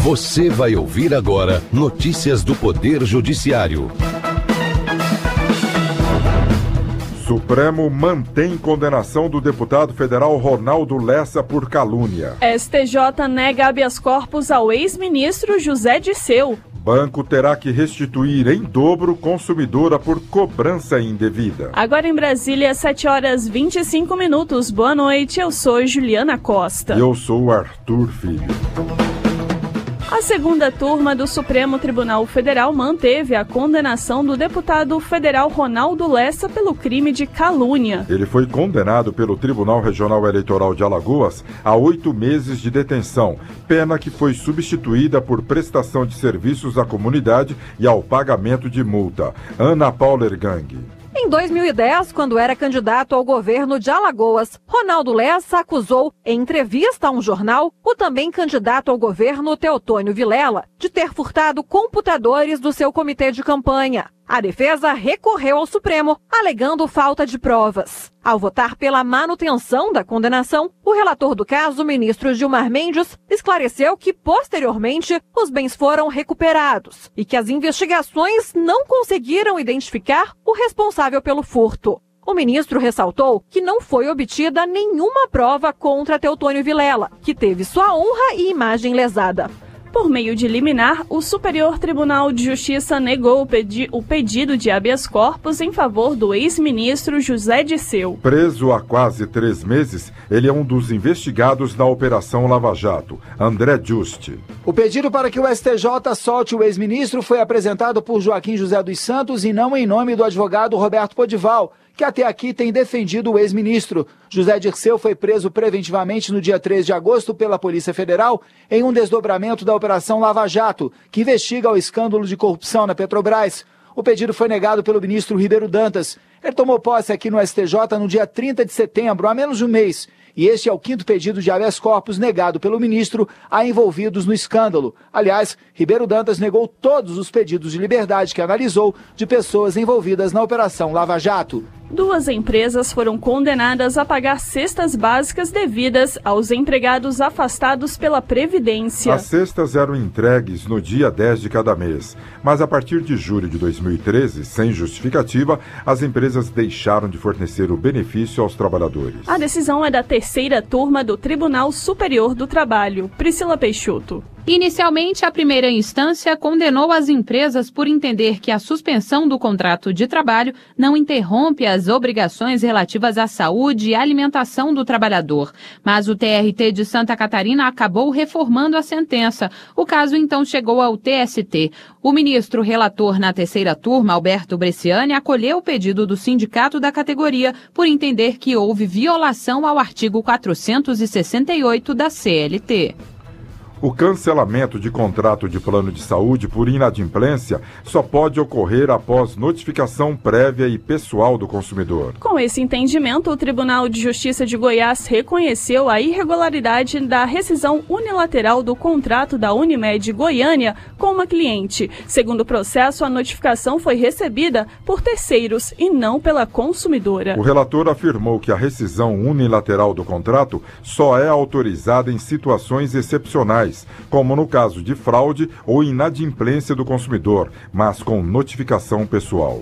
Você vai ouvir agora notícias do Poder Judiciário. Supremo mantém condenação do deputado federal Ronaldo Lessa por calúnia. STJ nega habeas corpus ao ex-ministro José Dirceu. Banco terá que restituir em dobro consumidora por cobrança indevida. Agora em Brasília, 7h25. Boa noite, eu sou Juliana Costa. Eu sou Arthur Filho. A segunda turma do Supremo Tribunal Federal manteve a condenação do deputado federal Ronaldo Lessa pelo crime de calúnia. Ele foi condenado pelo Tribunal Regional Eleitoral de Alagoas a 8 meses de detenção, pena que foi substituída por prestação de serviços à comunidade e ao pagamento de multa. Ana Paula Ergang. Em 2010, quando era candidato ao governo de Alagoas, Ronaldo Lessa acusou, em entrevista a um jornal, o também candidato ao governo Teotônio Vilela de ter furtado computadores do seu comitê de campanha. A defesa recorreu ao Supremo, alegando falta de provas. Ao votar pela manutenção da condenação, o relator do caso, o ministro Gilmar Mendes, esclareceu que, posteriormente, os bens foram recuperados e que as investigações não conseguiram identificar o responsável pelo furto. O ministro ressaltou que não foi obtida nenhuma prova contra Teotônio Vilela, que teve sua honra e imagem lesada. Por meio de liminar, o Superior Tribunal de Justiça negou o pedido de habeas corpus em favor do ex-ministro José Dirceu. Preso há quase 3 meses, ele é um dos investigados na Operação Lava Jato, André Juste. O pedido para que o STJ solte o ex-ministro foi apresentado por Joaquim José dos Santos e não em nome do advogado Roberto Podival, que até aqui tem defendido o ex-ministro. José Dirceu foi preso preventivamente no dia 3 de agosto pela Polícia Federal em um desdobramento da Operação Lava Jato, que investiga o escândalo de corrupção na Petrobras. O pedido foi negado pelo ministro Ribeiro Dantas. Ele tomou posse aqui no STJ no dia 30 de setembro, há menos de um mês. E este é o 5º pedido de habeas corpus negado pelo ministro a envolvidos no escândalo. Aliás, Ribeiro Dantas negou todos os pedidos de liberdade que analisou de pessoas envolvidas na Operação Lava Jato. 2 empresas foram condenadas a pagar cestas básicas devidas aos empregados afastados pela Previdência. As cestas eram entregues no dia 10 de cada mês, mas a partir de julho de 2013, sem justificativa, as empresas deixaram de fornecer o benefício aos trabalhadores. A decisão é da terceira turma do Tribunal Superior do Trabalho. Priscila Peixoto. Inicialmente, a primeira instância condenou as empresas por entender que a suspensão do contrato de trabalho não interrompe as obrigações relativas à saúde e alimentação do trabalhador. Mas o TRT de Santa Catarina acabou reformando a sentença. O caso então chegou ao TST. O ministro relator na terceira turma, Alberto Bresciani, acolheu o pedido do sindicato da categoria por entender que houve violação ao artigo 468 da CLT. O cancelamento de contrato de plano de saúde por inadimplência só pode ocorrer após notificação prévia e pessoal do consumidor. Com esse entendimento, o Tribunal de Justiça de Goiás reconheceu a irregularidade da rescisão unilateral do contrato da Unimed Goiânia com uma cliente. Segundo o processo, a notificação foi recebida por terceiros e não pela consumidora. O relator afirmou que a rescisão unilateral do contrato só é autorizada em situações excepcionais, como no caso de fraude ou inadimplência do consumidor, mas com notificação pessoal.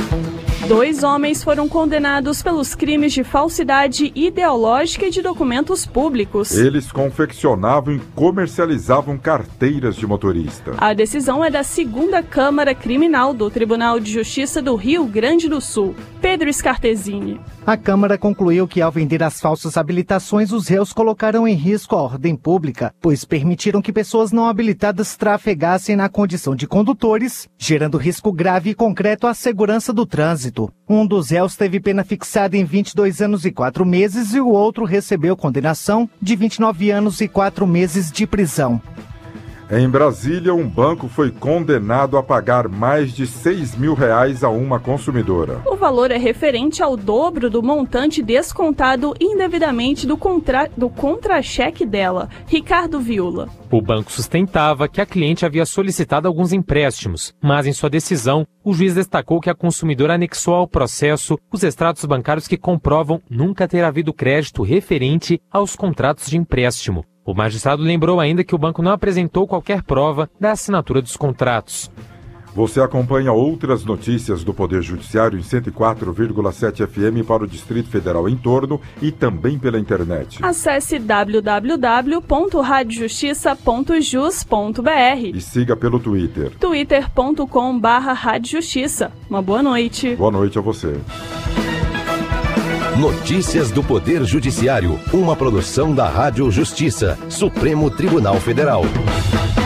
2 homens foram condenados pelos crimes de falsidade ideológica e de documentos públicos. Eles confeccionavam e comercializavam carteiras de motorista. A decisão é da 2ª Câmara Criminal do Tribunal de Justiça do Rio Grande do Sul. Pedro Scartesini. A Câmara concluiu que, ao vender as falsas habilitações, os réus colocaram em risco a ordem pública, pois permitiram que pessoas não habilitadas trafegassem na condição de condutores, gerando risco grave e concreto à segurança do trânsito. Um dos réus teve pena fixada em 22 anos e 4 meses e o outro recebeu condenação de 29 anos e 4 meses de prisão. Em Brasília, um banco foi condenado a pagar mais de R$6 mil a uma consumidora. O valor é referente ao dobro do montante descontado indevidamente do contra-cheque dela. Ricardo Viula. O banco sustentava que a cliente havia solicitado alguns empréstimos, mas em sua decisão, o juiz destacou que a consumidora anexou ao processo os extratos bancários que comprovam nunca ter havido crédito referente aos contratos de empréstimo. O magistrado lembrou ainda que o banco não apresentou qualquer prova da assinatura dos contratos. Você acompanha outras notícias do Poder Judiciário em 104,7 FM para o Distrito Federal em torno e também pela internet. Acesse www.radiojustiça.jus.br e siga pelo Twitter. twitter.com/radiojustiça. Uma boa noite. Boa noite a você. Notícias do Poder Judiciário, uma produção da Rádio Justiça, Supremo Tribunal Federal.